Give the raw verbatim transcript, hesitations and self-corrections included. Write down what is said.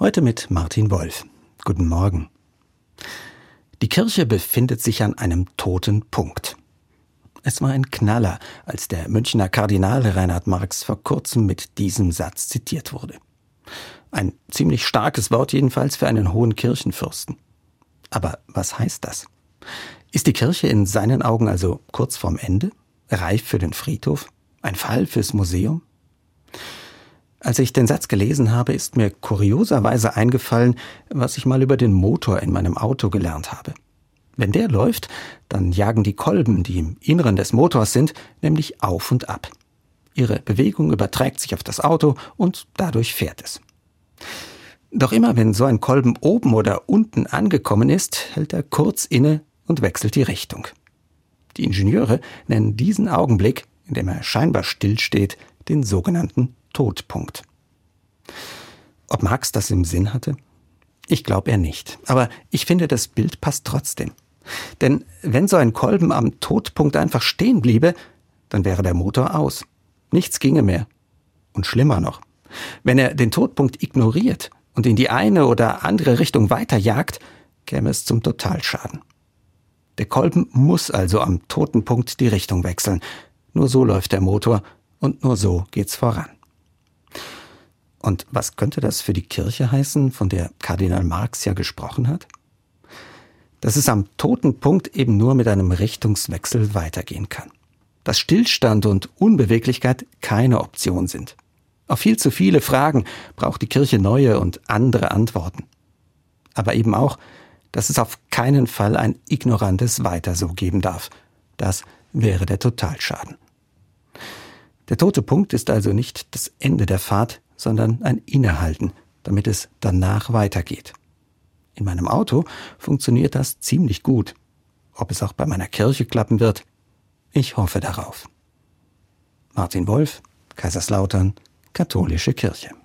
Heute mit Martin Wolf. Guten Morgen. Die Kirche befindet sich an einem toten Punkt. Es war ein Knaller, als der Münchner Kardinal Reinhard Marx vor kurzem mit diesem Satz zitiert wurde. Ein ziemlich starkes Wort jedenfalls für einen hohen Kirchenfürsten. Aber was heißt das? Ist die Kirche in seinen Augen also kurz vorm Ende? Reif für den Friedhof? Ein Fall fürs Museum? Als ich den Satz gelesen habe, ist mir kurioserweise eingefallen, was ich mal über den Motor in meinem Auto gelernt habe. Wenn der läuft, dann jagen die Kolben, die im Inneren des Motors sind, nämlich auf und ab. Ihre Bewegung überträgt sich auf das Auto und dadurch fährt es. Doch immer wenn so ein Kolben oben oder unten angekommen ist, hält er kurz inne und wechselt die Richtung. Die Ingenieure nennen diesen Augenblick, in dem er scheinbar stillsteht, den sogenannten Todpunkt. Ob Marx das im Sinn hatte? Ich glaube er nicht. Aber ich finde, das Bild passt trotzdem. Denn wenn so ein Kolben am Todpunkt einfach stehen bliebe, dann wäre der Motor aus. Nichts ginge mehr. Und schlimmer noch, wenn er den Todpunkt ignoriert und in die eine oder andere Richtung weiterjagt, käme es zum Totalschaden. Der Kolben muss also am toten Punkt die Richtung wechseln. Nur so läuft der Motor und nur so geht's voran. Und was könnte das für die Kirche heißen, von der Kardinal Marx ja gesprochen hat? Dass es am toten Punkt eben nur mit einem Richtungswechsel weitergehen kann. Dass Stillstand und Unbeweglichkeit keine Option sind. Auf viel zu viele Fragen braucht die Kirche neue und andere Antworten. Aber eben auch, dass es auf keinen Fall ein ignorantes Weiter so geben darf. Das wäre der Totalschaden. Der tote Punkt ist also nicht das Ende der Fahrt, sondern ein Innehalten, damit es danach weitergeht. In meinem Auto funktioniert das ziemlich gut. Ob es auch bei meiner Kirche klappen wird? Ich hoffe darauf. Martin Wolf, Kaiserslautern, Katholische Kirche.